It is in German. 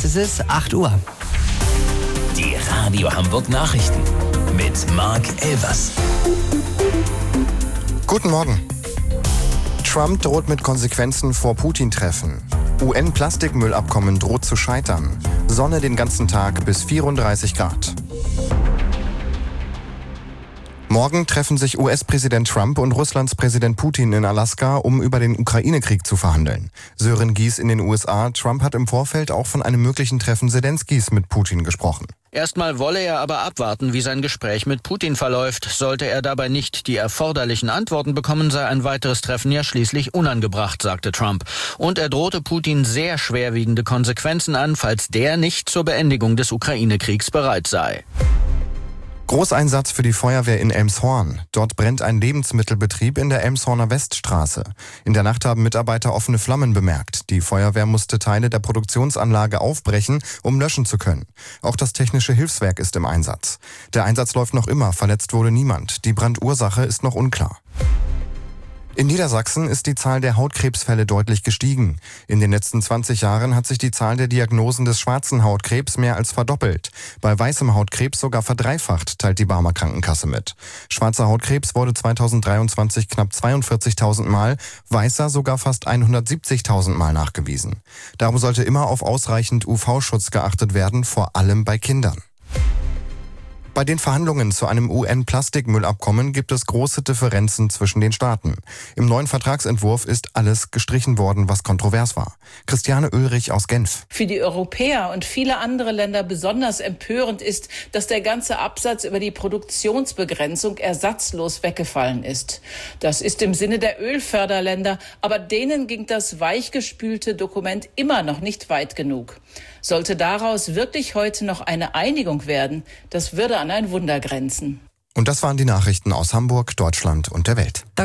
ist es 8 Uhr. Die Radio Hamburg Nachrichten mit Marc Elvers. Guten Morgen. Trump droht mit Konsequenzen vor Putin-Treffen. UN-Plastikmüllabkommen droht zu scheitern. Sonne den ganzen Tag bis 34 Grad. Morgen treffen sich US-Präsident Trump und Russlands Präsident Putin in Alaska, um über den Ukraine-Krieg zu verhandeln. Sören Gies in den USA. Trump hat im Vorfeld auch von einem möglichen Treffen Selenskys mit Putin gesprochen. Erstmal wolle er aber abwarten, wie sein Gespräch mit Putin verläuft. Sollte er dabei nicht die erforderlichen Antworten bekommen, sei ein weiteres Treffen ja schließlich unangebracht, sagte Trump. Und er drohte Putin sehr schwerwiegende Konsequenzen an, falls der nicht zur Beendigung des Ukraine-Kriegs bereit sei. Großeinsatz für die Feuerwehr in Elmshorn. Dort brennt ein Lebensmittelbetrieb in der Elmshorner Weststraße. In der Nacht haben Mitarbeiter offene Flammen bemerkt. Die Feuerwehr musste Teile der Produktionsanlage aufbrechen, um löschen zu können. Auch das technische Hilfswerk ist im Einsatz. Der Einsatz läuft noch immer, verletzt wurde niemand. Die Brandursache ist noch unklar. In Niedersachsen ist die Zahl der Hautkrebsfälle deutlich gestiegen. In den letzten 20 Jahren hat sich die Zahl der Diagnosen des schwarzen Hautkrebs mehr als verdoppelt. Bei weißem Hautkrebs sogar verdreifacht, teilt die Barmer Krankenkasse mit. Schwarzer Hautkrebs wurde 2023 knapp 42.000 Mal, weißer sogar fast 170.000 Mal nachgewiesen. Darum sollte immer auf ausreichend UV-Schutz geachtet werden, vor allem bei Kindern. Bei den Verhandlungen zu einem UN-Plastikmüllabkommen gibt es große Differenzen zwischen den Staaten. Im neuen Vertragsentwurf ist alles gestrichen worden, was kontrovers war. Christiane Ulrich aus Genf. Für die Europäer und viele andere Länder besonders empörend ist, dass der ganze Absatz über die Produktionsbegrenzung ersatzlos weggefallen ist. Das ist im Sinne der Ölförderländer, aber denen ging das weichgespülte Dokument immer noch nicht weit genug. Sollte daraus wirklich heute noch eine Einigung werden, das würde an ein Wunder grenzen. Und das waren die Nachrichten aus Hamburg, Deutschland und der Welt.